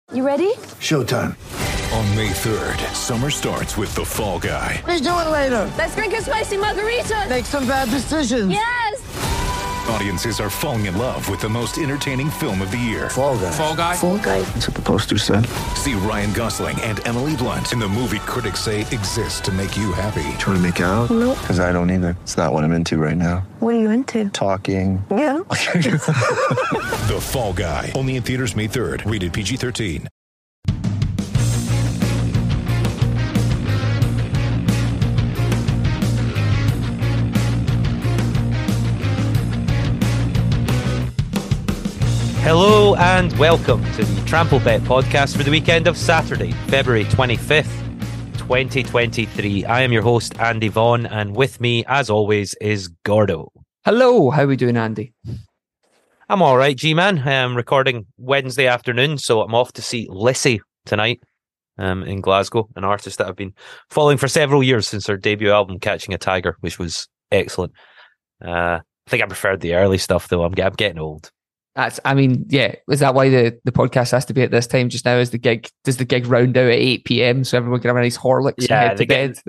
You ready? Showtime. On May 3rd, summer starts with The Fall Guy. Let's do it later. Let's drink a spicy margarita. Make some bad decisions. Yes! Audiences are falling in love with the most entertaining film of the year. Fall Guy. Fall Guy? Fall Guy. That's what the poster said. See Ryan Gosling and Emily Blunt in the movie critics say exists to make you happy. Trying to make it out? Nope. Because I don't either. It's not what I'm into right now. What are you into? Talking. Yeah. The Fall Guy. Only in theaters May 3rd. Rated PG-13. Hello and welcome to the Trample Bet podcast for the weekend of Saturday, February 25th, 2023. I am your host, Andy Vaughan, and with me, as always, is Gordo. Hello, how are we doing, Andy? I'm all right, G-Man. I'm recording Wednesday afternoon, so I'm off to see Lissy tonight in Glasgow, an artist that I've been following for several years since her debut album, Catching a Tiger, which was excellent. I think I preferred the early stuff, though. I'm getting old. Is that why the podcast has to be at this time just now? Does the gig round out at 8 p.m. so everyone can have a nice Horlicks and head to bed?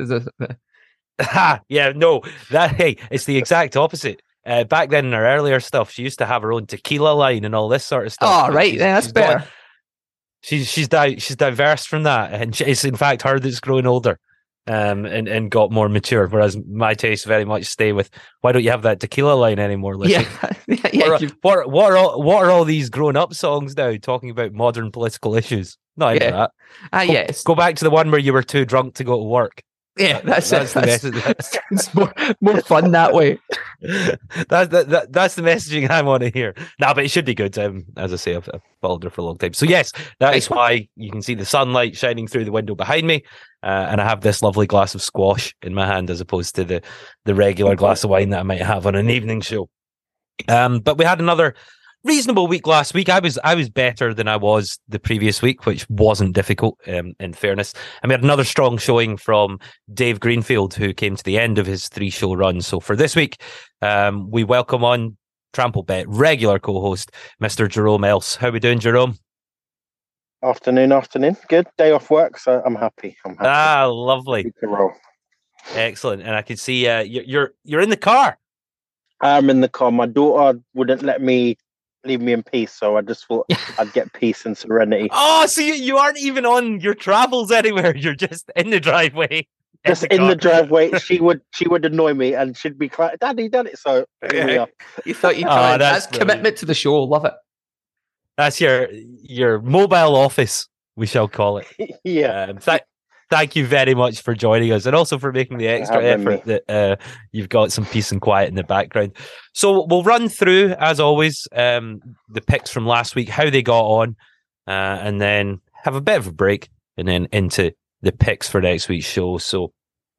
It's the exact opposite. Back then in her earlier stuff, she used to have her own tequila line and all this sort of stuff. Oh, right, that's better. She's diverse from that, and it's in fact her that's growing older. And got more mature, whereas my tastes very much stay with, why don't you have that tequila line anymore, Lissy? What are all these grown-up songs now talking about modern political issues? Not into that. Go back to the one where you were too drunk to go to work. Yeah, that's it's more fun that way. That's the messaging I want to hear. But it should be good. As I say, I've followed her for a long time. So yes, that is why you can see the sunlight shining through the window behind me, and I have this lovely glass of squash in my hand as opposed to the regular glass of wine that I might have on an evening show. But we had another reasonable week last week. I was better than I was the previous week, which wasn't difficult, in fairness. And we had another strong showing from Dave Greenfield, who came to the end of his 3-show run. So for this week, we welcome on Trample Bet regular co-host, Mr. Jerome Else. How are we doing, Jerome? Afternoon. Good. Day off work, so I'm happy. Lovely. Excellent. And I can see you're in the car. I'm in the car. My daughter wouldn't let me leave me in peace, so I just thought I'd get peace and serenity. Oh, so you aren't even on your travels anywhere. You're just in the driveway. Just in the driveway. She would annoy me, and she'd be like, "Daddy, done it." So you thought you tried. That's commitment to the show. Love it. That's your mobile office, we shall call it. Yeah. Thank you very much for joining us, and also for making the extra effort that you've got some peace and quiet in the background. So we'll run through, as always, the picks from last week, how they got on, and then have a bit of a break, and then into the picks for next week's show. So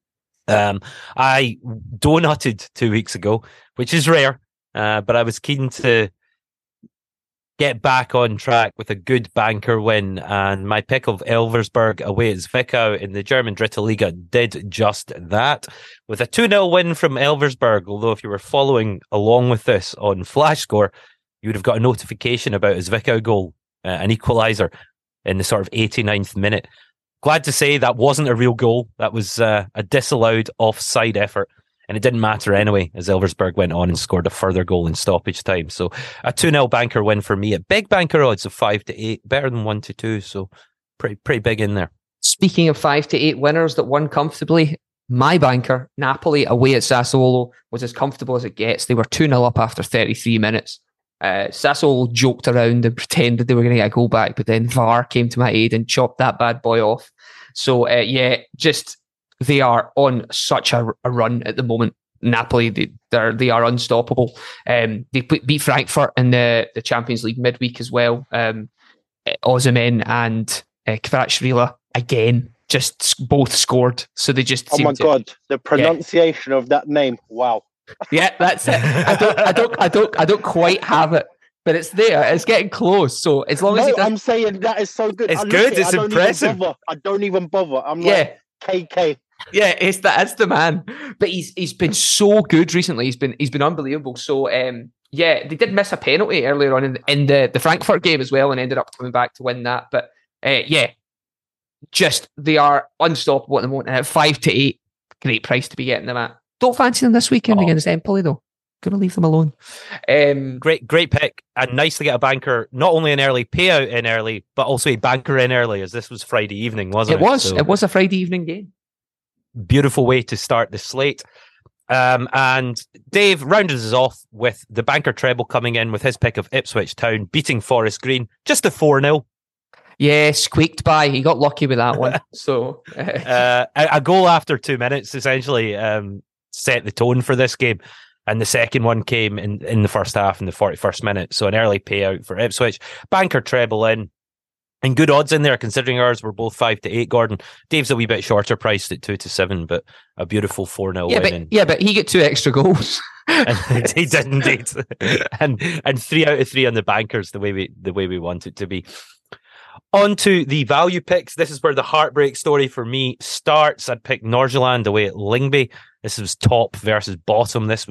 I donutted 2 weeks ago, which is rare, but I was keen to get back on track with a good banker win, and my pick of Elversberg away at Zwickau in the German Dritte Liga did just that, with a 2-0 win from Elversberg. Although if you were following along with this on Flash Score, you would have got a notification about a Zwickau goal, an equaliser in the sort of 89th minute. Glad to say that wasn't a real goal. That was a disallowed offside effort. And it didn't matter anyway, as Elversberg went on and scored a further goal in stoppage time. So a 2-0 banker win for me at big banker odds of 5-8, better than 1-2. So pretty big in there. Speaking of 5-8 winners that won comfortably, my banker, Napoli, away at Sassuolo, was as comfortable as it gets. They were 2-0 up after 33 minutes. Sassuolo joked around and pretended they were going to get a goal back, but then VAR came to my aid and chopped that bad boy off. So they are on such a run at the moment. Napoli, they are unstoppable. They beat Frankfurt in the Champions League midweek as well. Osimhen and Kvaratskhelia again just both scored. So they just God, the pronunciation of that name! Wow. Yeah, that's it. I don't quite have it, but it's there. It's getting close. So as long as I'm saying that is so good. It's good. It's impressive. I don't even bother. I'm like KK. Yeah, that's the man. But he's been so good recently. He's been unbelievable. So they did miss a penalty earlier on in the Frankfurt game as well, and ended up coming back to win that. But Yeah, just they are unstoppable at the moment. And at 5-8, great price to be getting them at. Don't fancy them this weekend against Empoli though. Gonna leave them alone. Great pick, and nice to get a banker, not only an early payout in early, but also a banker in early, as this was Friday evening, wasn't it? It was a Friday evening game. Beautiful way to start the slate. And Dave rounded us off with the banker treble coming in with his pick of Ipswich Town beating Forest Green, just a 4-0. Yeah, squeaked by. He got lucky with that one. So a goal after 2 minutes essentially set the tone for this game. And the second one came in the first half in the 41st minute. So an early payout for Ipswich. Banker treble in. And good odds in there, considering ours were both 5-8, Gordon. Dave's a wee bit shorter priced at 2-7, but a beautiful 4-0 win. But he got 2 extra goals. He did indeed. and 3 out of 3 on the bankers, the way we want it to be. On to the value picks. This is where the heartbreak story for me starts. I'd pick Nordsjælland away at Lyngby. This was top versus bottom. This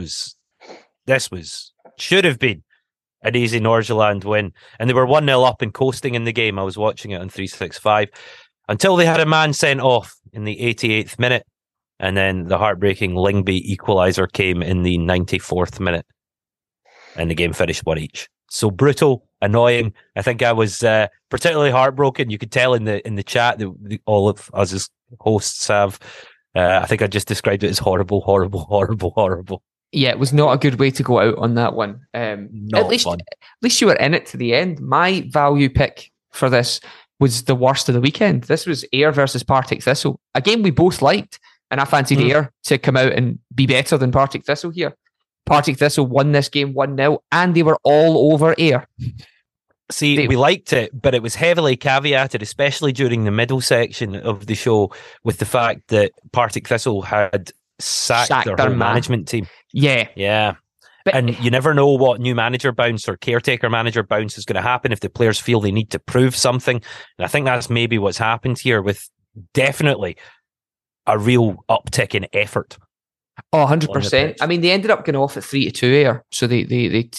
should have been an easy Nordsjælland win. And they were 1-0 up and coasting in the game. I was watching it on 365 until they had a man sent off in the 88th minute. And then the heartbreaking Lyngby equaliser came in the 94th minute. And the game finished 1-1. So brutal, annoying. I think I was particularly heartbroken. You could tell in the chat that all of us as hosts have. I think I just described it as horrible, horrible, horrible, horrible. Yeah, it was not a good way to go out on that one. Not fun. At least you were in it to the end. My value pick for this was the worst of the weekend. This was Ayr versus Partick Thistle, a game we both liked, and I fancied Ayr to come out and be better than Partick Thistle here. Partick Thistle won this game 1-0, and they were all over Ayr. See, we liked it, but it was heavily caveated, especially during the middle section of the show, with the fact that Partick Thistle had sacked their whole management team. Yeah. And you never know what new manager bounce or caretaker manager bounce is going to happen if the players feel they need to prove something. And I think that's maybe what's happened here, with definitely a real uptick in effort. Oh, 100%. I mean, they ended up going off at 3-2 Ayr, so they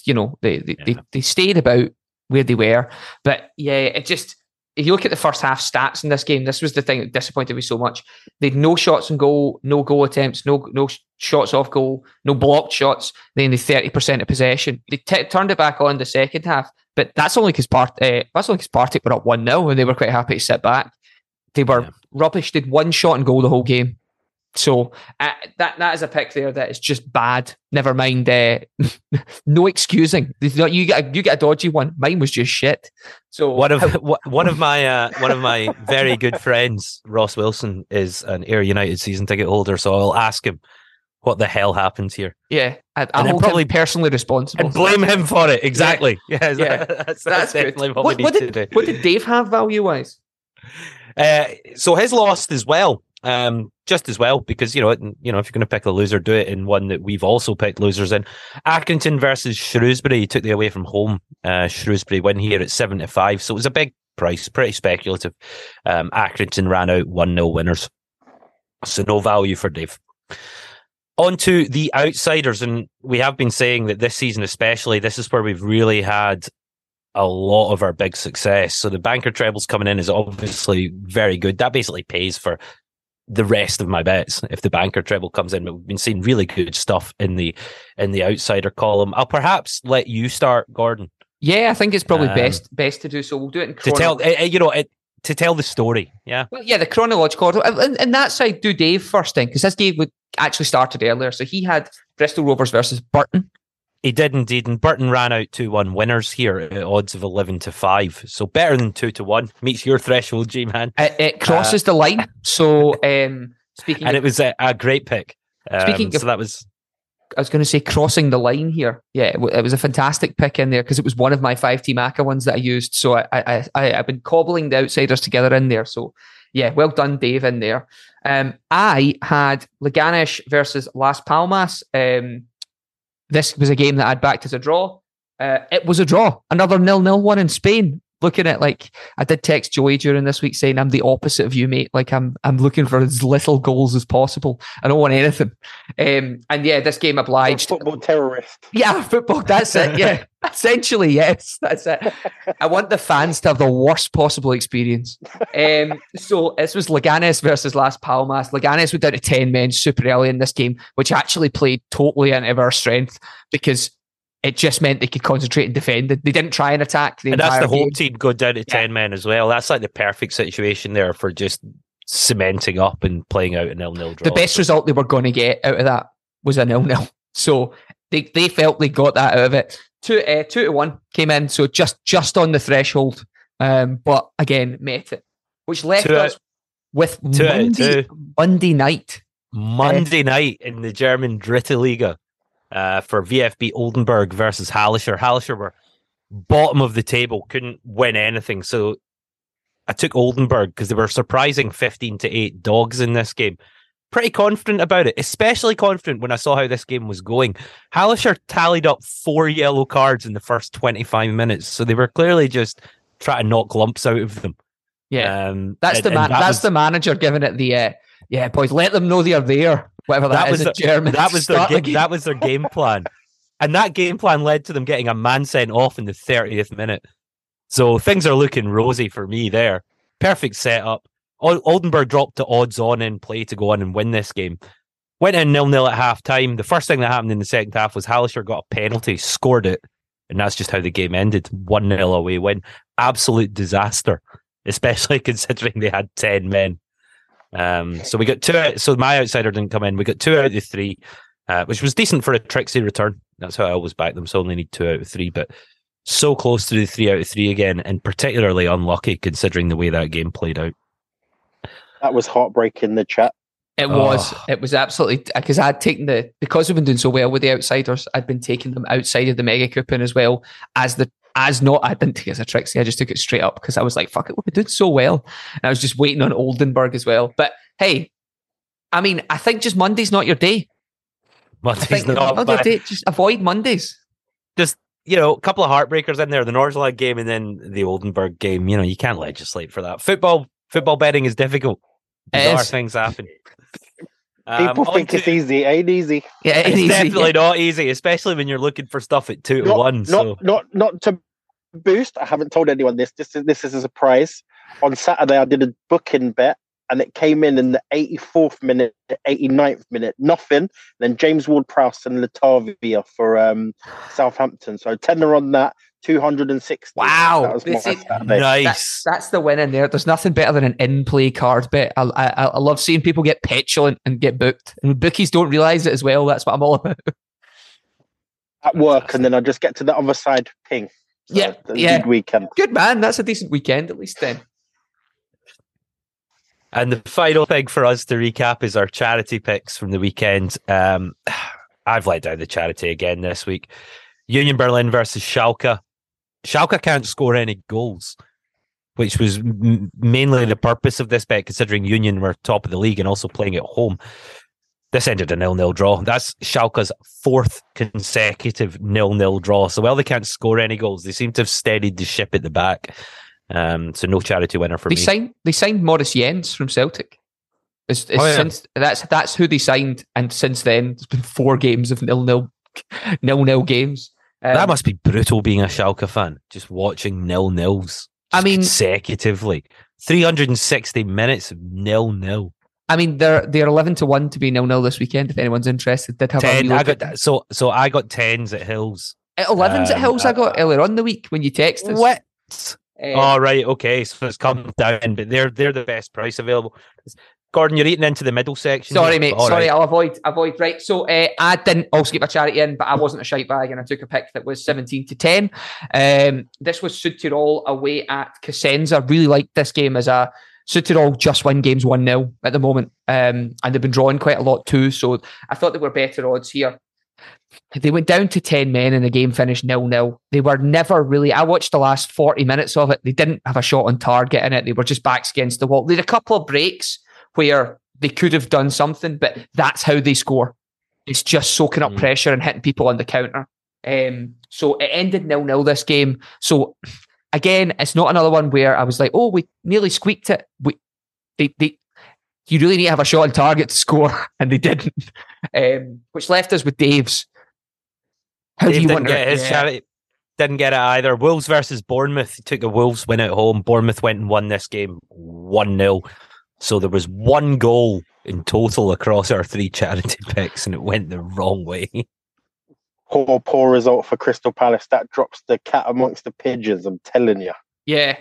stayed about where they were. But yeah, it just, if you look at the first half stats in this game, this was the thing that disappointed me so much. They had no shots on goal, no goal attempts, no shots off goal, no blocked shots. Then they 30% of possession. They turned it back on the second half, but that's only because Partick were up 1-0 and they were quite happy to sit back. They were rubbish. Did one shot on goal the whole game. So that is a pick there that is just bad. Never mind, no excusing. You get a dodgy one. Mine was just shit. So one of my very good friends, Ross Wilson, is an Ayr United season ticket holder. So I'll ask him what the hell happened here. Yeah, I'll hold probably him personally responsible and blame him for it. Exactly. Yeah, that's definitely what we need to do. What did Dave have value wise? So his lost as well. Just as well, because if you're going to pick a loser, do it in one that we've also picked losers in. Accrington versus Shrewsbury. He took the away from home. Shrewsbury win here at 7-5, so it was a big price, pretty speculative. Accrington ran out 1-0 winners, so no value for Dave. On to the outsiders, and we have been saying that this season especially, this is where we've really had a lot of our big success. So the banker trebles coming in is obviously very good. That basically pays for the rest of my bets if the banker treble comes in. But we've been seeing really good stuff in the outsider column. I'll perhaps let you start, Gordon. Yeah, I think it's probably best to do so. We'll do it in to tell the story. Yeah. Well, yeah, the chronological order. And that side, do Dave first then, because this game actually started earlier. So he had Bristol Rovers versus Burton. He did indeed, and Burton ran out 2-1 winners here at odds of 11-5. So better than 2-1. Meets your threshold, G-Man. It crosses the line. So speaking, and it was a great pick. So that was. I was going to say crossing the line here. Yeah, it was a fantastic pick in there because it was one of my 5-team ACCA ones that I used. So I've been cobbling the outsiders together in there. So yeah, well done, Dave, in there. I had Leganés versus Las Palmas. This was a game that I'd backed as a draw. It was a draw. Another 0-0 one in Spain. looking at, like, I did text Joey during this week saying I'm the opposite of you, mate. Like, I'm looking for as little goals as possible. I don't want anything. And yeah, this game obliged. Football terrorist. Yeah, football. That's it. Yeah, essentially, yes, that's it. I want the fans to have the worst possible experience. So this was Leganes versus Las Palmas. Leganes were down to 10 men super early in this game, which actually played totally into our strength because it just meant they could concentrate and defend. They didn't try and attack. And that's the whole team go down to 10 men as well. That's like the perfect situation there for just cementing up and playing out a 0-0 draw. The best result they were going to get out of that was a 0-0. So they felt they got that out of it. 2-1 came in, so just on the threshold. But again, met it, which left us with Monday night. Monday night in the German Dritte Liga. For VfB Oldenburg versus Hallescher. Hallescher were bottom of the table, couldn't win anything. So I took Oldenburg because they were surprising 15-8 dogs in this game. Pretty confident about it, especially confident when I saw how this game was going. Hallescher tallied up 4 yellow cards in the first 25 minutes. So they were clearly just trying to knock lumps out of them. Yeah, that's the manager giving it the, boys, let them know they're there. Whatever that was in German. That was their game plan. And that game plan led to them getting a man sent off in the 30th minute. So things are looking rosy for me there. Perfect setup. Oldenburg dropped to odds on in play to go on and win this game. Went in 0-0 at half time. The first thing that happened in the second half was Hallescher got a penalty, scored it, and that's just how the game ended. 1-0 away win. Absolute disaster, especially considering they had 10 men. So we got 2. So my outsider didn't come in. We got 2 out of 3, which was decent for a Trixie return. That's how I always back them. So only need 2 out of 3, but so close to the 3 out of 3 again, and particularly unlucky considering the way that game played out. That was heartbreaking. The chat. It was absolutely, because I'd taken because we've been doing so well with the outsiders, I'd been taking them outside of the Mega Coupon as well I didn't take it as a Trixie. I just took it straight up because I was like, fuck it, we're doing so well. And I was just waiting on Oldenburg as well. But hey, I mean, I think just Monday's not your day. Monday's not your day. Just avoid Mondays. Just, a couple of heartbreakers in there, the Norslag game and then the Oldenburg game. You can't legislate for that. Football betting is difficult. Bizarre things happen. People think it's easy. Ain't easy. Yeah, it's definitely not easy, especially when you're looking for stuff at 2-1. Not to boost. I haven't told anyone this. This is a surprise. On Saturday, I did a booking bet, and it came in the 84th minute, 89th minute, nothing. Then James Ward-Prowse and Latavia for Southampton. So tenner on that. 260. Wow, that was nice. That's the win in there. There's nothing better than an in-play card bet. I love seeing people get petulant and get booked, and bookies don't realise it as well. That's what I'm all about. At work, and then I just get to the other side, ping. So good weekend. Good man. That's a decent weekend at least then. And the final thing for us to recap is our charity picks from the weekend. I've let down the charity again this week. Union Berlin versus Schalke. Schalke can't score any goals, which was mainly the purpose of this bet, considering Union were top of the league and also playing at home. This ended a 0-0 draw. That's Schalke's 4th consecutive 0-0 draw. So while they can't score any goals, they seem to have steadied the ship at the back. So no charity winner for me. They signed Maurice Jens from Celtic. Since that's who they signed, and since then there's been 4 games of 0-0 games. That must be brutal being a Schalke fan, just watching 0-0s. Consecutively, 360 minutes of 0-0. I mean, they're 11-1 to be 0-0 this weekend. If anyone's interested, did have 10. I got tens at Hills. 11s at Hills. I got earlier on the week when you texted us. What? Right, okay. So it's come down, but they're the best price available. Gordon, you're eating into the middle section. Sorry, mate. Sorry, I'll avoid. Right. So I didn't also get my charity in, but I wasn't a shite bag, and I took a pick that was 17-10. This was Südtirol away at Cosenza. Really liked this game as a Südtirol just win games 1-0 at the moment, and they've been drawing quite a lot too. So I thought they were better odds here. They went down to 10 men and the game finished 0-0. They were never really... I watched the last 40 minutes of it. They didn't have a shot on target in it. They were just backs against the wall. They had a couple of breaks where they could have done something, but that's how they score. It's just soaking up pressure and hitting people on the counter. So it ended 0-0 this game. So again, it's not another one where I was like, oh, we nearly squeaked it. You really need to have a shot on target to score, and they didn't, which left us with Dave's. How do you want his charity? Didn't get it either. Wolves versus Bournemouth. He took a Wolves win at home. Bournemouth went and won this game 1-0. So there was one goal in total across our 3 charity picks, and it went the wrong way. Poor result for Crystal Palace. That drops the cat amongst the pigeons, I'm telling you. Yeah,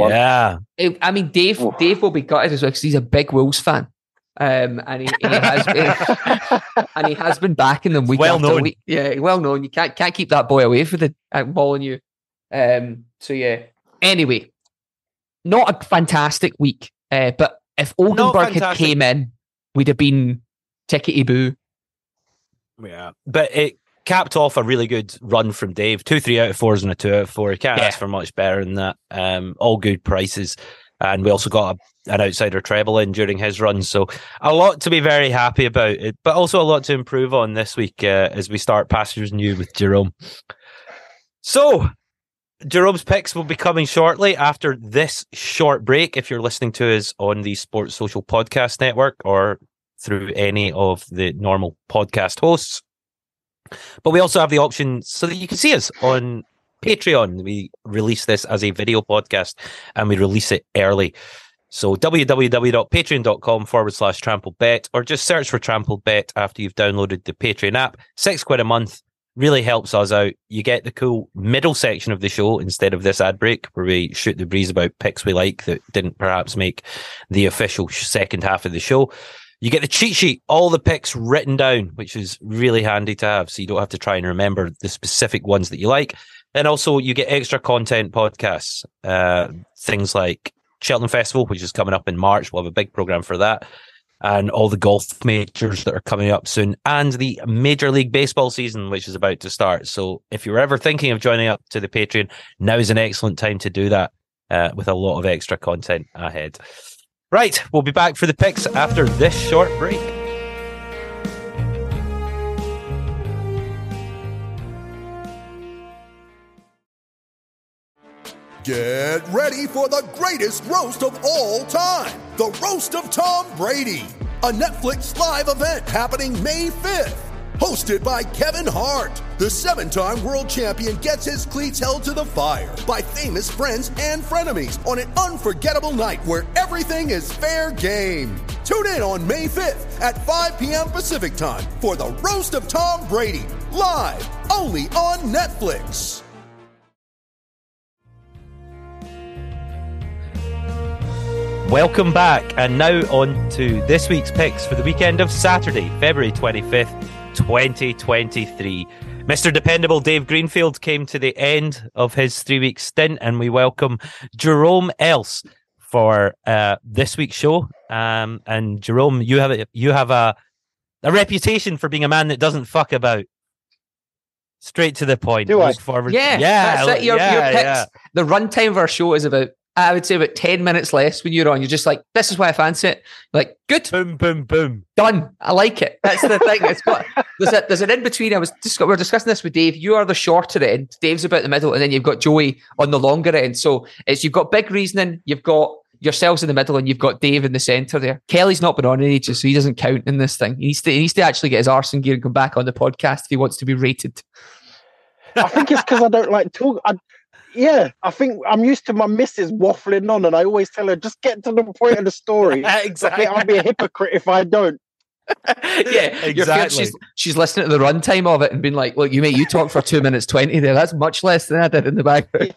Dave will be gutted as well because he's a big Wolves fan, and he has been backing them week after week. Yeah, well known. You can't keep that boy away from the ball on you. So yeah. Anyway, not a fantastic week, but if Oldenburg had came in, we'd have been tickety boo. Yeah, but it capped off a really good run from Dave. 2 3 out of 4s and a 2 out of 4. You can't ask for much better than that. All good prices. And we also got an outsider treble in during his run. So a lot to be very happy about it, but also a lot to improve on this week as we start Pastures New with Jerome. So Jerome's picks will be coming shortly after this short break. If you're listening to us on the Sports Social Podcast Network or through any of the normal podcast hosts. But we also have the option so that you can see us on Patreon. We release this as a video podcast and we release it early. So www.patreon.com/TrampledBet, or just search for TrampledBet after you've downloaded the Patreon app. £6 a month really helps us out. You get the cool middle section of the show instead of this ad break where we shoot the breeze about picks we like that didn't perhaps make the official second half of the show. You get the cheat sheet, all the picks written down, which is really handy to have, so you don't have to try and remember the specific ones that you like. And also, you get extra content podcasts, things like Cheltenham Festival, which is coming up in March. We'll have a big program for that. And all the golf majors that are coming up soon. And the Major League Baseball season, which is about to start. So if you're ever thinking of joining up to the Patreon, now is an excellent time to do that with a lot of extra content ahead. Right, we'll be back for the picks after this short break. Get ready for the greatest roast of all time, the Roast of Tom Brady, a Netflix live event happening May 5th. Hosted by Kevin Hart, the 7-time world champion gets his cleats held to the fire by famous friends and frenemies on an unforgettable night where everything is fair game. Tune in on May 5th at 5 p.m. Pacific time for the Roast of Tom Brady, live only on Netflix. Welcome back, and now on to this week's picks for the weekend of Saturday, February 25th, 2023. Mr. Dependable Dave Greenfield came to the end of his 3-week stint, and we welcome Jerome Else for this week's show. And Jerome, you have a reputation for being a man that doesn't fuck about. Straight to the point. Do I? Look forward. Yeah, that's it. Your picks. The runtime of our show is about, I would say, about 10 minutes less when you're on. You're just like, this is why I fancy it. Like, good. Boom, boom, boom. Done. I like it. That's the thing. It's got, there's an in-between. We're discussing this with Dave. You are the shorter end. Dave's about the middle, and then you've got Joey on the longer end. So you've got big reasoning, you've got yourselves in the middle, and you've got Dave in the centre there. Kelly's not been on in ages, so he doesn't count in this thing. He needs to actually get his arse in gear and come back on the podcast if he wants to be rated. I think it's because I don't like talk. I think I'm used to my missus waffling on, and I always tell her, just get to the point of the story. Exactly. I'll be a hypocrite if I don't. Yeah, exactly. She's listening to the runtime of it and being like, "Look, you talk for 2 minutes 20 there. That's much less than I did in the background."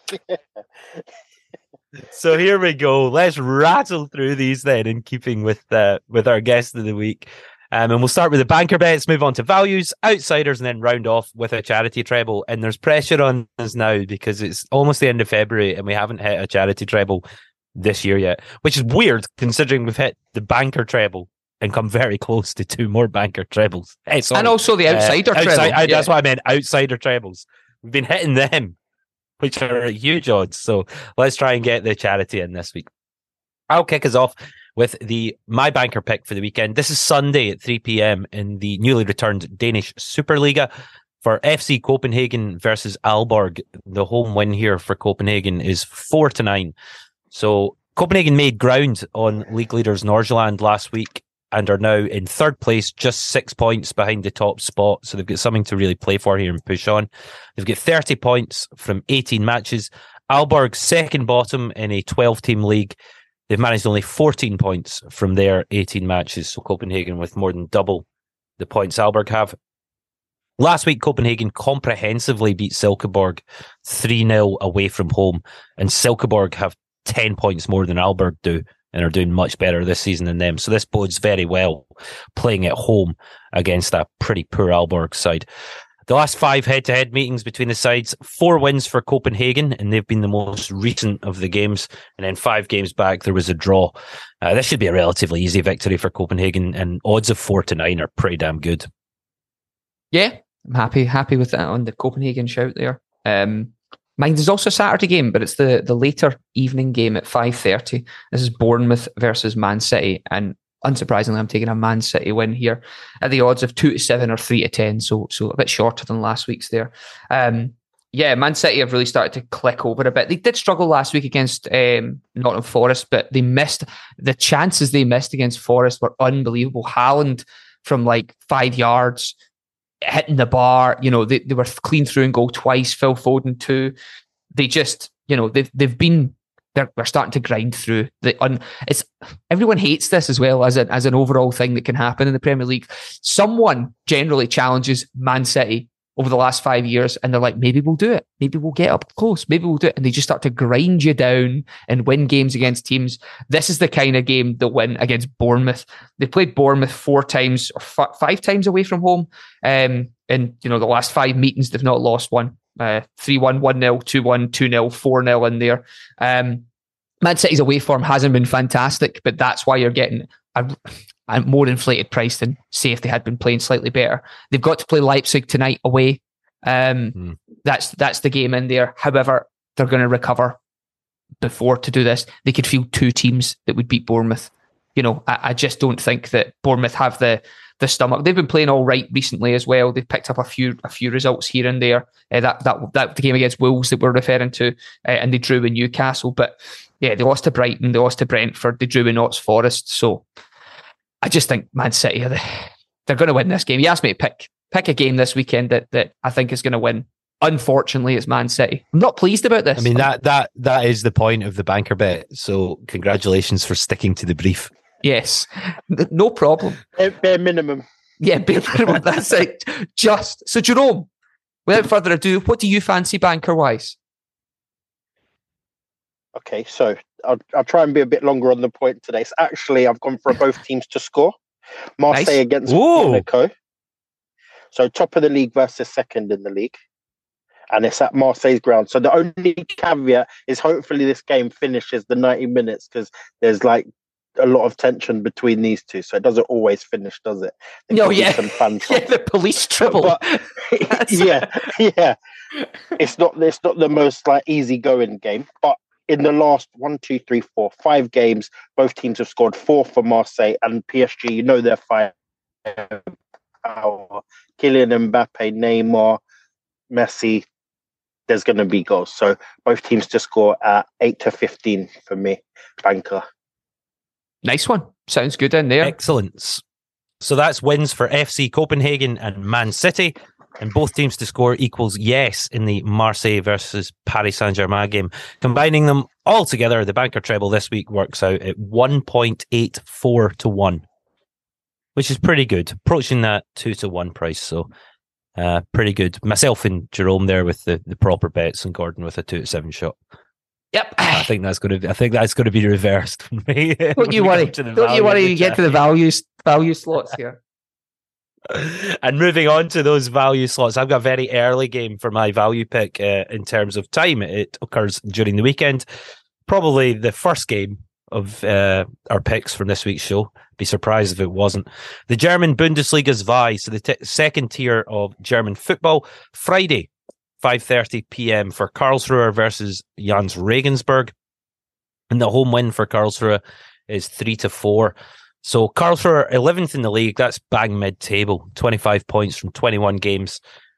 So here we go. Let's rattle through these then, in keeping with our guest of the week. And we'll start with the banker bets, move on to values, outsiders, and then round off with a charity treble. And there's pressure on us now because it's almost the end of February and we haven't hit a charity treble this year yet, which is weird considering we've hit the banker treble and come very close to 2 more banker trebles. And also the outsider treble. That's what I meant, outsider trebles. We've been hitting them, which are huge odds. So let's try and get the charity in this week. I'll kick us off with my banker pick for the weekend. This is Sunday at 3 p.m. in the newly returned Danish Superliga. For FC Copenhagen versus Aalborg, the home win here for Copenhagen is 4-9. So Copenhagen made ground on league leaders Nordsjælland last week and are now in third place, just 6 points behind the top spot. So they've got something to really play for here and push on. They've got 30 points from 18 matches. Aalborg second bottom in a 12-team league. They've managed only 14 points from their 18 matches. So Copenhagen with more than double the points Aalborg have. Last week, Copenhagen comprehensively beat Silkeborg 3-0 away from home. And Silkeborg have 10 points more than Aalborg do and are doing much better this season than them. So this bodes very well playing at home against a pretty poor Aalborg side. The last 5 head-to-head meetings between the sides, 4 wins for Copenhagen, and they've been the most recent of the games. And then 5 games back, there was a draw. This should be a relatively easy victory for Copenhagen, and odds of 4-9 are pretty damn good. Yeah, I'm happy with that on the Copenhagen shout there. Mine is also a Saturday game, but it's the later evening game at 5:30. This is Bournemouth versus Man City, and unsurprisingly, I'm taking a Man City win here at the odds of 2-7 or 3-10, so a bit shorter than last week's there. Man City have really started to click over a bit. They did struggle last week against Nottingham Forest, but they missed the chances they missed against Forest were unbelievable. Haaland from like 5 yards. Hitting the bar, they were clean through and goal twice. Phil Foden too. They just, they're starting to grind through. Everyone hates this as well as an overall thing that can happen in the Premier League. Someone generally challenges Man City over the last 5 years, and they're like, maybe we'll do it. Maybe we'll get up close. Maybe we'll do it, and they just start to grind you down and win games against teams. This is the kind of game they'll win against Bournemouth. They played Bournemouth 4 times or 5 times away from home. In the last 5 meetings, they've not lost one. 3-1, 1-0, 2-1, 2-0, 4-0 in there. Man City's away form hasn't been fantastic, but that's why you're getting a more inflated price than, say, if they had been playing slightly better. They've got to play Leipzig tonight away. That's the game in there. However, they're going to recover before to do this. They could field 2 teams that would beat Bournemouth. I just don't think that Bournemouth have the stomach. They've been playing all right recently as well. They've picked up a few results here and there. That the game against Wolves that we're referring to, and they drew with Newcastle. But yeah, they lost to Brighton, they lost to Brentford, they drew with Notts Forest. So I just think Man City they're going to win this game. You asked me to pick a game this weekend that I think is going to win. Unfortunately, it's Man City. I'm not pleased about this. I mean, that is the point of the banker bet. So congratulations for sticking to the brief. Yes, no problem. Bare minimum. Yeah, bare minimum. That's it. So, Jerome, without further ado, what do you fancy banker-wise? Okay, so I'll try and be a bit longer on the point today. So actually, I've gone for both teams to score. Marseille against Monaco. So top of the league versus second in the league. And it's at Marseille's ground. So the only caveat is hopefully this game finishes the 90 minutes because there's like a lot of tension between these two. So it doesn't always finish, does it? Some fans the police trouble. yeah. It's not the most like easy going game. But in the last 5 games, both teams have scored 4 for Marseille and PSG. They're firepower. Kylian Mbappe, Neymar, Messi. There's going to be goals. So both teams to score at 8-15 for me, banker. Nice one. Sounds good in there. Excellent. So that's wins for FC Copenhagen and Man City. And both teams to score equals yes in the Marseille versus Paris Saint-Germain game. Combining them all together, the banker treble this week works out at 1.84 to 1, which is pretty good. Approaching that 2 to 1 price. So pretty good. Myself and Jerome there with the proper bets and Gordon with a 2 to 7 shot. Yep. I think that's going to be reversed for me. Don't you worry. You get to the value slots here. And moving on to those value slots, I've got a very early game for my value pick in terms of time. It occurs during the weekend. Probably the first game of our picks from this week's show. Be surprised if it wasn't. The German Bundesliga 2, so the second tier of German football. Friday, 5:30 p.m. for Karlsruhe versus Jans Regensburg. And the home win for Karlsruhe is 3-4. So Karlsruhe 11th in the league. That's bang mid-table. 25 points from 21 games.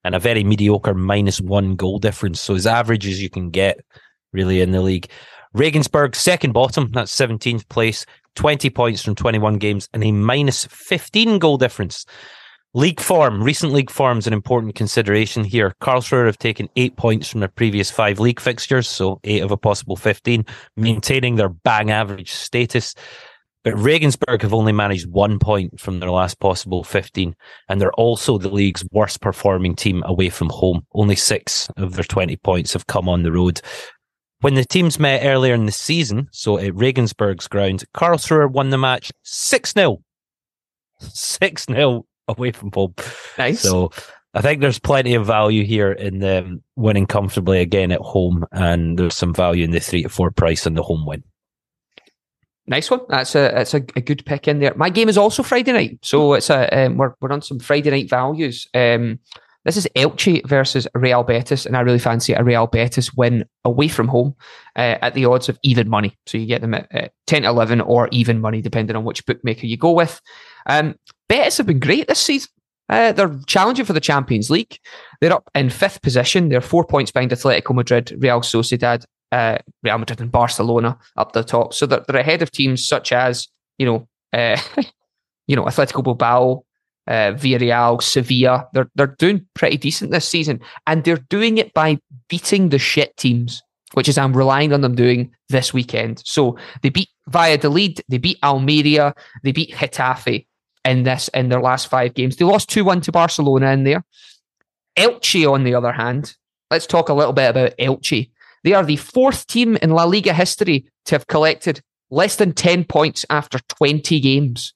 and a very mediocre -1 goal difference. So as average as you can get, really, in the league. Regensburg, second bottom, that's 17th place, 20 points from 21 games, and a -15 goal difference. League form, recent league form is an important consideration here. Karlsruhe have taken 8 points from their previous 5 league fixtures, so 8 of a possible 15, maintaining their bang average status. But Regensburg have only managed 1 point from their last possible 15, and they're also the league's worst performing team away from home. Only 6 of their 20 points have come on the road. When the teams met earlier in the season, so at Regensburg's ground, Karlsruhe won the match 6-0. 6-0 away from home. Nice. So I think there's plenty of value here in them winning comfortably again at home, and there's some value in the 3 to 4 price on the home win. Nice one. That's a good pick in there. My game is also Friday night, so it's we're on some Friday night values. This is Elche versus Real Betis, and I really fancy a Real Betis win away from home at the odds of even money. So you get them at 10 to 11 or even money, depending on which bookmaker you go with. Betis have been great this season. They're challenging for the Champions League. They're up in 5th position. They're 4 points behind Atletico Madrid, Real Sociedad, Real Madrid and Barcelona up the top. So they're ahead of teams such as, Atletico Bilbao, Villarreal, Sevilla. They're doing pretty decent this season, and they're doing it by beating the shit teams, which is I'm relying on them doing this weekend. So they beat Valladolid, they beat Almeria, they beat Getafe in their last 5 games. They lost 2-1 to Barcelona in there. Elche, on the other hand, let's talk a little bit about Elche. They are the 4th team in La Liga history to have collected less than 10 points after 20 games.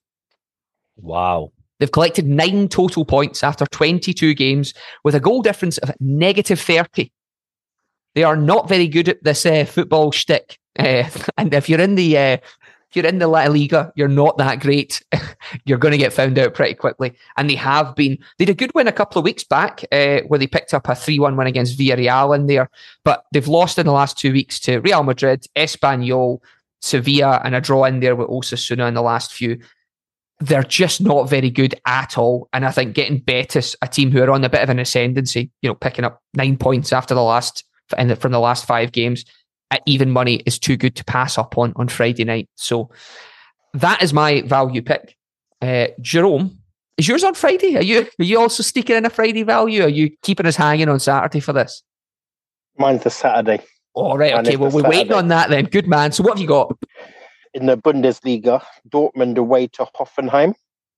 Wow. They've collected 9 total points after 22 games with a goal difference of -30. They are not very good at this football shtick. And if you're in the La Liga, you're not that great. You're going to get found out pretty quickly. And they have been. They had a good win a couple of weeks back where they picked up a 3-1 win against Villarreal in there. But they've lost in the last 2 weeks to Real Madrid, Espanyol, Sevilla, and a draw in there with Osasuna in the last few. They're just not very good at all. And I think getting Betis, a team who are on a bit of an ascendancy, picking up 9 points after from the last 5 games at even money is too good to pass up on Friday night. So that is my value pick. Jerome, is yours on Friday? Are you also sneaking in a Friday value? Are you keeping us hanging on Saturday for this? Mine's the Saturday. All right. Okay. Well, we're waiting on that then. Good man. So what have you got? In the Bundesliga, Dortmund away to Hoffenheim.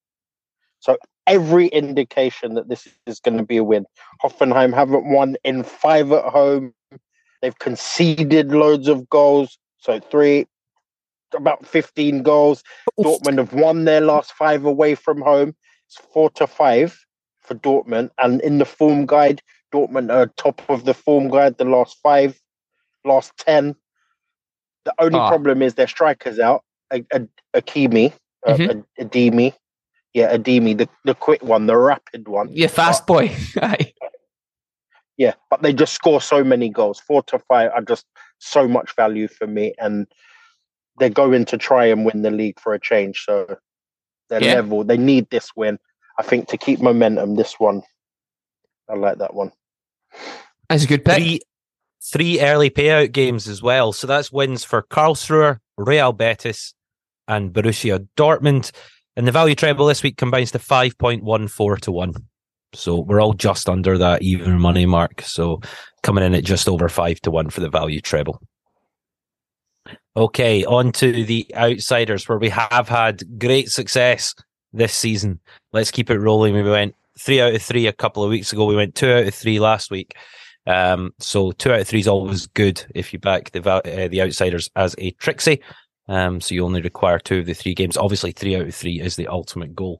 So every indication that this is going to be a win. Hoffenheim haven't won in 5 at home. They've conceded loads of goals. So about 15 goals. Dortmund have won their last 5 away from home. It's 4-5 for Dortmund. And in the form guide, Dortmund are top of the form guide the last 5, last 10. The only problem is their striker's out, Akimi, Ademi. Yeah, Ademi, the quick one, the rapid one. Yeah, fast boy. Yeah, but they just score so many goals. 4-5 are just so much value for me, and they're going to try and win the league for a change. So they're level. They need this win, I think, to keep momentum. This one, I like that one. That's a good pick. 3 early payout games as well. So that's wins for Karlsruhe, Real Betis, and Borussia Dortmund. And the value treble this week combines to 5.14 to 1. So we're all just under that even money mark. So coming in at just over 5 to 1 for the value treble. Okay, on to the outsiders, where we have had great success this season. Let's keep it rolling. We went 3 out of 3 a couple of weeks ago. We went 2 out of 3 last week. So 2 out of 3 is always good if you back the outsiders as a Trixie. So you only require 2 of the 3 games. Obviously, 3 out of 3 is the ultimate goal.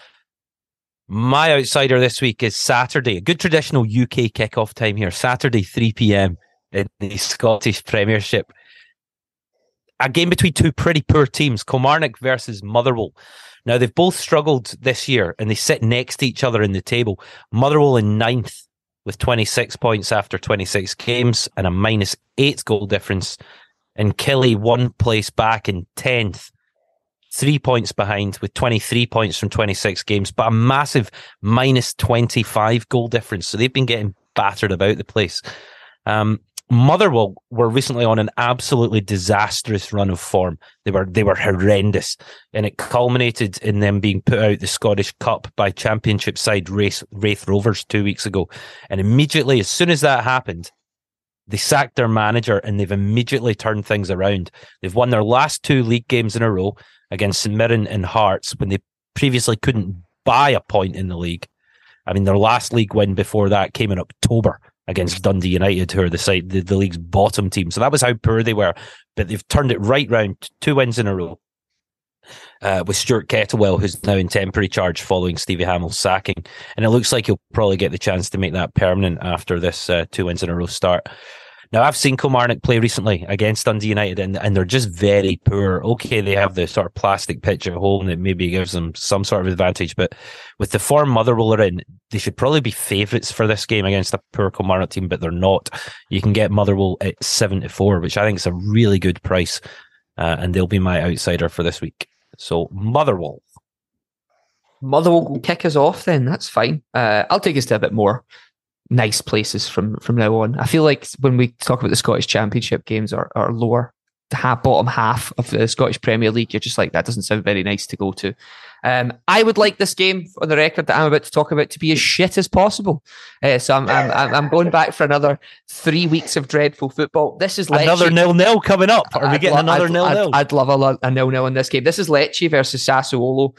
My outsider this week is Saturday. A good traditional UK kickoff time here. Saturday, 3 p.m. in the Scottish Premiership. A game between 2 pretty poor teams, Kilmarnock versus Motherwell. Now, they've both struggled this year, and they sit next to each other in the table. Motherwell in 9th with 26 points after 26 games and a -8 goal difference. And Killie 1 place back in 10th. 3 points behind with 23 points from 26 games, but a massive minus 25 goal difference. So they've been getting battered about the place. Motherwell were recently on an absolutely disastrous run of form. They were horrendous, and it culminated in them being put out the Scottish Cup by Championship side Wraith Rovers 2 weeks ago. And immediately, as soon as that happened, they sacked their manager, and they've immediately turned things around. They've won their last 2 league games in a row against St Mirren and Hearts, when they previously couldn't buy a point in the league. I mean, their last league win before that came in October against Dundee United, who are the league's bottom team. So that was how poor they were. But they've turned it right round, 2 wins in a row. With Stuart Kettlewell, who's now in temporary charge following Stevie Hamill's sacking. And it looks like he'll probably get the chance to make that permanent after this 2 wins in a row start. Now, I've seen Kilmarnock play recently against Dundee United, and they're just very poor. Okay, they have the sort of plastic pitch at home that maybe gives them some sort of advantage, but with the form Motherwell are in, they should probably be favourites for this game against a poor Kilmarnock team, but they're not. You can get Motherwell at 7-4, which I think is a really good price, and they'll be my outsider for this week. So, Motherwell will kick us off then. That's fine. I'll take us to a bit more nice places from now on. I feel like when we talk about the Scottish Championship games or lower, bottom half of the Scottish Premier League, you're just like, that doesn't sound very nice to go to. I would like this game, on the record that I'm about to talk about, to be as shit as possible. So I'm going back for another 3 weeks of dreadful football. This is Lecce. Another 0-0 coming up. Are we getting another 0-0? I'd love a 0-0 in this game. This is Lecce versus Sassuolo.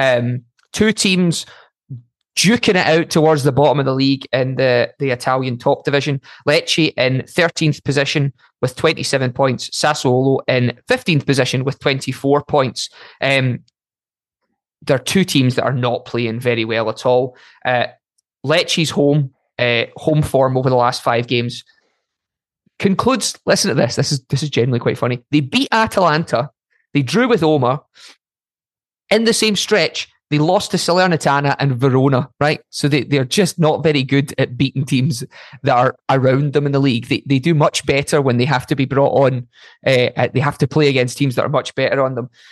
2 teams duking it out towards the bottom of the league in the Italian top division. Lecce in 13th position with 27 points. Sassuolo in 15th position with 24 points. There are 2 teams that are not playing very well at all. Lecce's home form over the last 5 games concludes. Listen to this. This is genuinely quite funny. They beat Atalanta. They drew with Roma. In the same stretch, they lost to Salernitana and Verona, right? So they're just not very good at beating teams that are around them in the league. They do much better when they have to be brought on. They have to play against teams that are much better on them.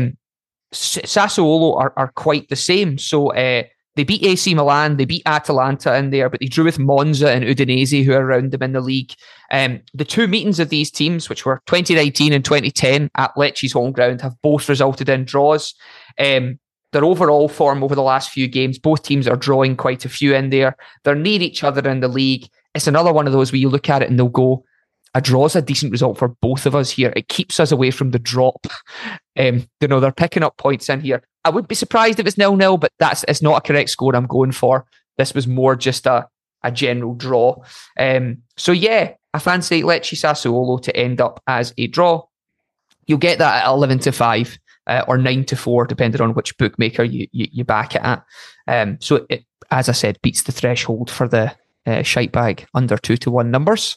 Sassuolo are quite the same. So they beat AC Milan, they beat Atalanta in there, but they drew with Monza and Udinese, who are around them in the league. The 2 meetings of these teams, which were 2019 and 2010 at Lecce's home ground, have both resulted in draws. Their overall form over the last few games, both teams are drawing quite a few in there. They're near each other in the league. It's another one of those where you look at it and they'll go, a draw's a decent result for both of us here. It keeps us away from the drop. They're picking up points in here. I would be surprised if it's 0-0, but it's not a correct score I'm going for. This was more just a general draw. So yeah, I fancy Lecce Sassuolo to end up as a draw. You'll get that at 11-5. Or 9-4, depending on which bookmaker you back it at. So it, as I said, beats the threshold for the shite bag under 2-1 numbers.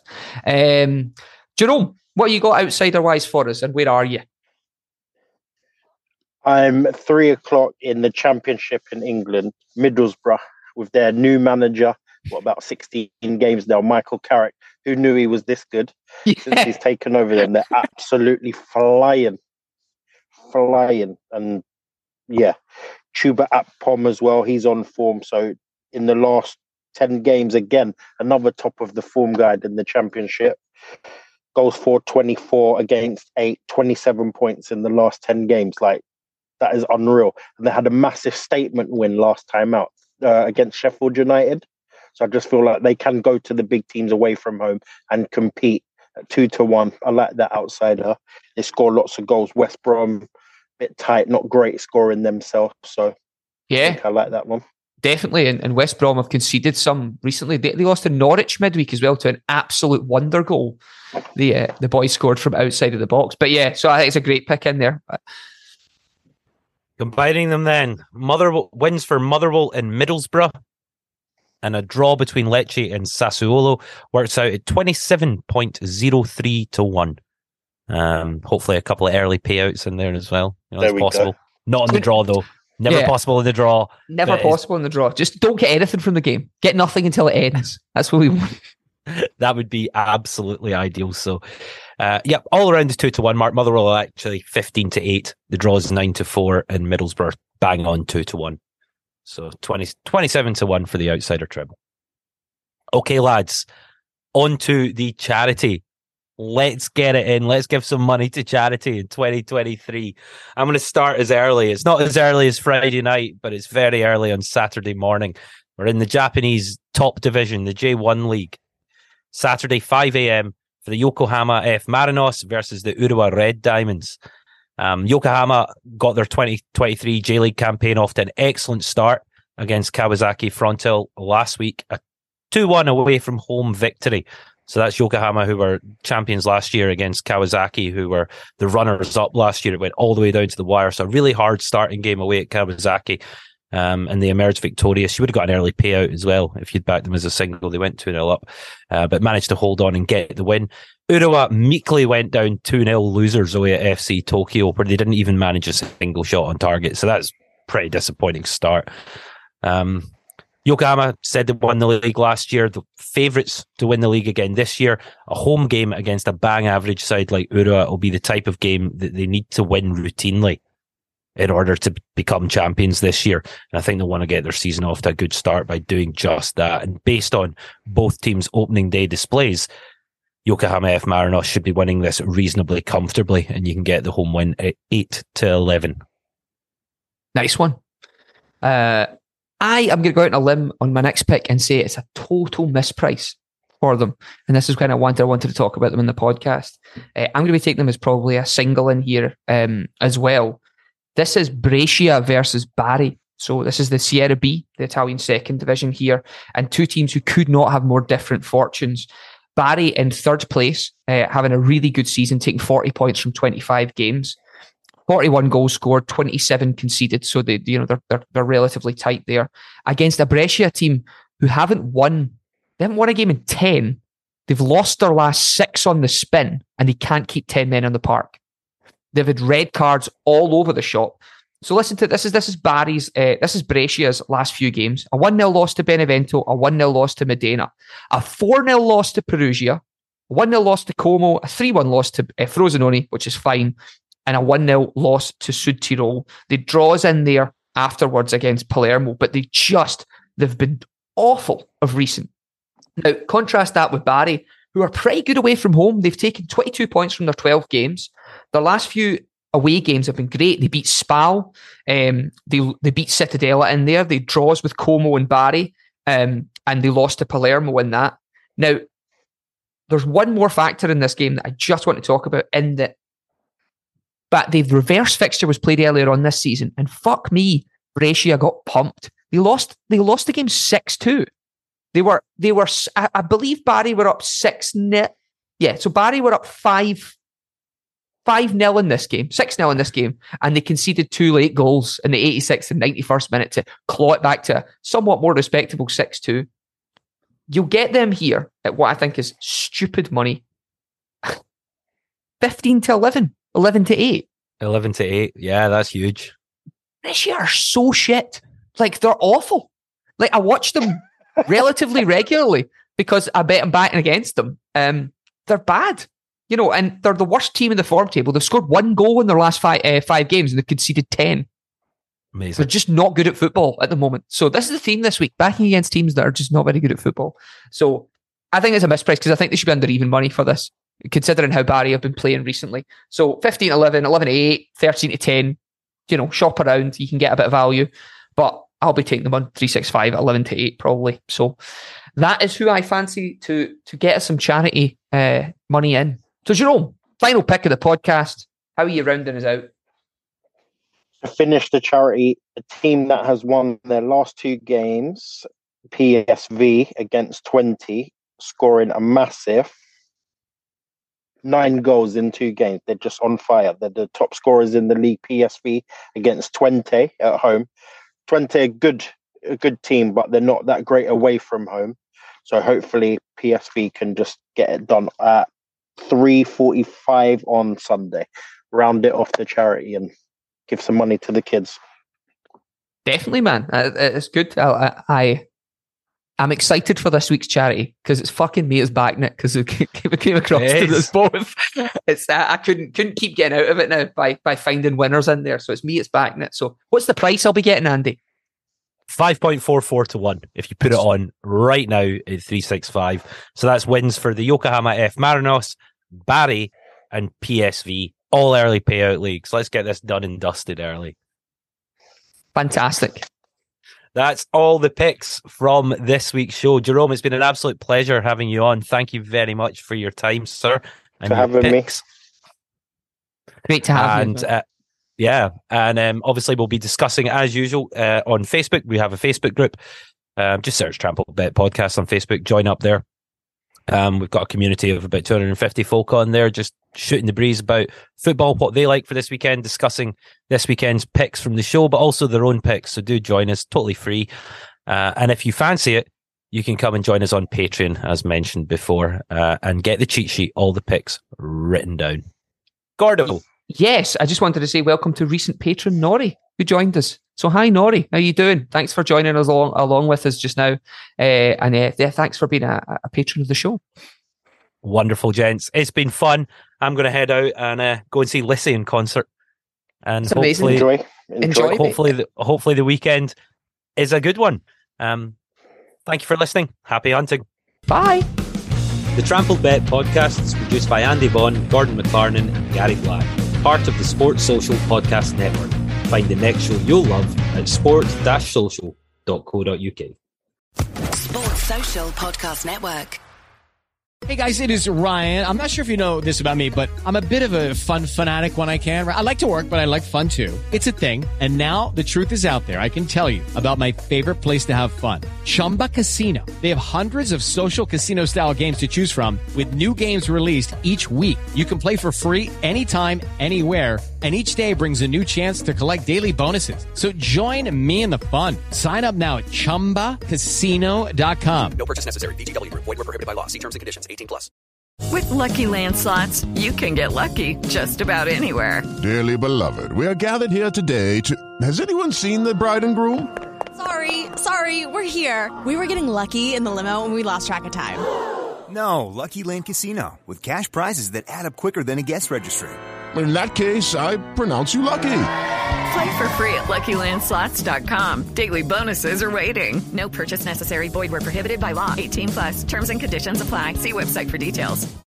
Jerome, what you got outsider-wise for us, and where are you? I'm 3:00 in the Championship in England, Middlesbrough, with their new manager. About 16 games now, Michael Carrick. Who knew he was this good? Yeah. Since he's taken over them, they're absolutely flying. And yeah, Chuba Akpom as well, he's on form. So in the last 10 games, again, another top of the form guide in the Championship. Goals for 24 against 8, 27 points in the last 10 games. Like, that is unreal. And they had a massive statement win last time out against Sheffield United. So I just feel like they can go to the big teams away from home and compete at 2-1. I like that outsider. They score lots of goals. West Brom, bit tight, not great scoring themselves. So yeah, I like that one. Definitely. And West Brom have conceded some recently. They lost to Norwich midweek as well to an absolute wonder goal. The boys scored from outside of the box. But yeah, so I think it's a great pick in there. Combining them then, Motherwell wins for Motherwell and Middlesbrough, and a draw between Lecce and Sassuolo works out at 27.03 to 1. Hopefully a couple of early payouts in there as well. It's possible. Go. Not in the draw though. Never possible in the draw. Never possible in the draw. Just don't get anything from the game. Get nothing until it ends. That's what we want. That would be absolutely ideal. So Yep, all around the 2-1 mark. Motherwell actually 15-8. The draw is 9-4, and Middlesbrough bang on 2-1. So 27-1 for the outsider treble. Okay, lads, on to the charity. Let's get it in. Let's give some money to charity in 2023. I'm going to start as early. It's not as early as Friday night, but it's very early on Saturday morning. We're in the Japanese top division, the J1 League. Saturday, 5 a.m. for the Yokohama F. Marinos versus the Urawa Red Diamonds. Yokohama got their 2023 J-League campaign off to an excellent start against Kawasaki Frontale last week. A 2-1 away from home victory. So that's Yokohama, who were champions last year, against Kawasaki, who were the runners-up last year. It went all the way down to the wire. So a really hard starting game away at Kawasaki. And they emerged victorious. You would have got an early payout as well if you'd backed them as a single. They went 2-0 up, but managed to hold on and get the win. Urawa meekly went down 2-0 losers away at FC Tokyo, where they didn't even manage a single shot on target. So that's pretty disappointing start. Yokohama said they won the league last year. The favourites to win the league again this year. A home game against a bang average side like Urawa will be the type of game that they need to win routinely in order to become champions this year. And I think they want to get their season off to a good start by doing just that. And based on both teams' opening day displays, Yokohama F. Marinos should be winning this reasonably comfortably, and you can get the home win at 8-11. Nice one. I am going to go out on a limb on my next pick and say it's a total misprice for them. And this is when I wanted to talk about them in the podcast. I'm going to be taking them as probably a single in here as well. This is Brescia versus Bari. So this is the Serie B, the Italian second division here, and two teams who could not have more different fortunes. Bari in third place, having a really good season, taking 40 points from 25 games. 41 goals scored, 27 conceded, so they're relatively tight there. Against a Brescia team who they haven't won a game in 10. They've lost their last 6 on the spin, and they can't keep 10 men on the park. They've had red cards all over the shop. So listen to this. This is Brescia's last few games. A 1-0 loss to Benevento, a 1-0 loss to Modena, a 4-0 loss to Perugia, a 1-0 loss to Como, a 3-1 loss to Frosinone, which is fine, and a 1-0 loss to Südtirol. The draws in there afterwards against Palermo, but they've been awful of recent. Now, contrast that with Bari, who are pretty good away from home. They've taken 22 points from their 12 games. Their last few away games have been great. They beat Spal, they beat Cittadella in there. They draws with Como and Bari, and they lost to Palermo in that. Now, there's one more factor in this game that I just want to talk about, in that but the reverse fixture was played earlier on this season, and fuck me, Brescia got pumped. They lost the game 6-2. They were I believe Bari were up 6-0. Yeah, so Bari were up 5-0 in this game, 6-0 in this game, and they conceded 2 late goals in the 86th and 91st minute to claw it back to a somewhat more respectable 6-2. You'll get them here at what I think is stupid money. 15-11. 11-8. 11-8. Yeah, that's huge. Brescia are so shit. Like, they're awful. Like, I watch them relatively regularly because I bet I'm batting against them. They're bad, and they're the worst team in the form table. They've scored 1 goal in their last 5 games, and they've conceded 10. Amazing. They're just not good at football at the moment. So this is the theme this week, backing against teams that are just not very good at football. So I think it's a misprice because I think they should be under even money for this, considering how Bari have been playing recently. So 15-11, 11-8, 13-10, shop around, you can get a bit of value. But I'll be taking them on 365 at 11-8 probably. So that is who I fancy to get us some charity money in. So Jerome, final pick of the podcast. How are you rounding us out? To finish the charity, a team that has won their last 2 games, PSV against 20, scoring a massive 9 goals in 2 games. They're just on fire. They're the top scorers in the league, PSV against 20 at home. 20, a good team, but they're not that great away from home. So hopefully PSV can just get it done at 3:45 on Sunday. Round it off to charity and give some money to the kids. Definitely, man. It's good. I I'm excited for this week's charity because it's fucking me. It's back, Nick, because we came across to this both. It's I couldn't keep getting out of it now by finding winners in there. So it's me. It's back, Nick. So what's the price I'll be getting, Andy? 5.44 to 1 if you put it on right now at 365. So that's wins for the Yokohama F Marinos, Barry, and PSV, all early payout leagues. Let's get this done and dusted early. Fantastic. That's all the picks from this week's show. Jerome, it's been an absolute pleasure having you on. Thank you very much for your time, sir. And for having me. Great to have you. And obviously we'll be discussing as usual on Facebook. We have a Facebook group. Just search Trample Bet Podcast on Facebook. Join up there. We've got a community of about 250 folk on there, just shooting the breeze about football, what they like for this weekend, discussing this weekend's picks from the show, but also their own picks. So do join us, totally free. And if you fancy it, you can come and join us on Patreon, as mentioned before, and get the cheat sheet, all the picks written down. Gordo. Yes, I just wanted to say welcome to recent patron Nori, who joined us. So hi Nori, how you doing? Thanks for joining us along with us just now. And thanks for being a patron of the show. Wonderful, gents. It's been fun. I'm going to head out and go and see Lissy in concert. And it's hopefully, enjoy. Hopefully the weekend is a good one. Thank you for listening. Happy hunting. Bye. The Trampled Bet podcast is produced by Andy Vaughan, Gordon McLarnon, and Gary Black, part of the Sports Social Podcast Network. Find the next show you'll love at sports-social.co.uk. Sports Social Podcast Network. Hey guys, it is Ryan. I'm not sure if you know this about me, but I'm a bit of a fun fanatic when I can. I like to work, but I like fun too. It's a thing. And now the truth is out there. I can tell you about my favorite place to have fun. Chumba Casino. They have hundreds of social casino style games to choose from with new games released each week. You can play for free anytime, anywhere. And each day brings a new chance to collect daily bonuses. So join me in the fun. Sign up now at ChumbaCasino.com. No purchase necessary. VGW Group. Void where prohibited by law. See terms and conditions. 18+. With Lucky Land Slots, you can get lucky just about anywhere. Dearly beloved, we are gathered here today to... Has anyone seen the bride and groom? Sorry, we're here. We were getting lucky in the limo and we lost track of time. No, Lucky Land Casino. With cash prizes that add up quicker than a guest registry. In that case, I pronounce you lucky. Play for free at LuckyLandSlots.com. Daily bonuses are waiting. No purchase necessary. Void where prohibited by law. 18+. Terms and conditions apply. See website for details.